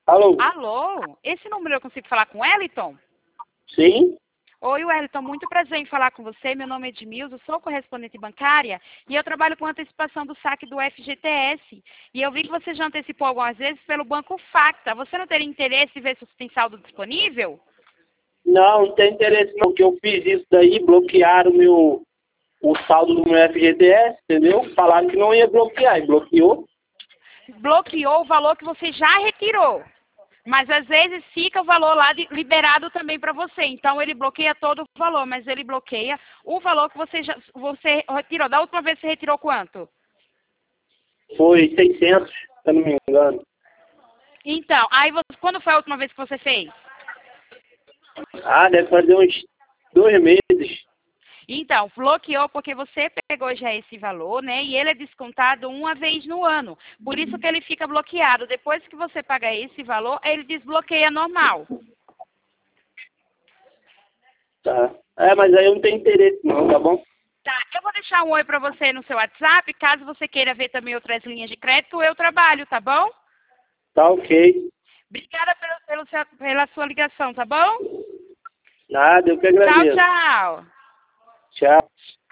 Alô? Alô? Esse número eu consigo falar com o Wellington? Sim? Oi, Wellington, muito prazer em falar com você. Meu nome é Edmilson, sou correspondente bancária e eu trabalho com antecipação do saque do FGTS. E eu vi que você já antecipou algumas vezes pelo Banco Facta. Você não teria interesse em ver se você tem saldo disponível? Não tem interesse não, porque eu fiz isso daí, bloquearam o saldo do meu FGTS, entendeu? Falaram que não ia bloquear, e bloqueou. Bloqueou o valor que você já retirou. Mas às vezes fica o valor lá liberado também para você. Então ele bloqueia todo o valor, mas ele bloqueia o valor que você retirou. Da última vez você retirou quanto? Foi 600, se eu não me engano. Então, aí quando foi a última vez que você fez? Ah, deve fazer uns 2 meses. Então, bloqueou porque você pegou já esse valor, né? E ele é descontado uma vez no ano. Por isso que ele fica bloqueado. Depois que você paga esse valor, ele desbloqueia normal. Tá. É, mas aí eu não tenho interesse não, tá bom? Tá, eu vou deixar um oi para você no seu WhatsApp. Caso você queira ver também outras linhas de crédito, eu trabalho, tá bom? Tá ok. Obrigada pela sua ligação, tá bom? Nada, eu que Tchau, agradeço. tchau. Tchau.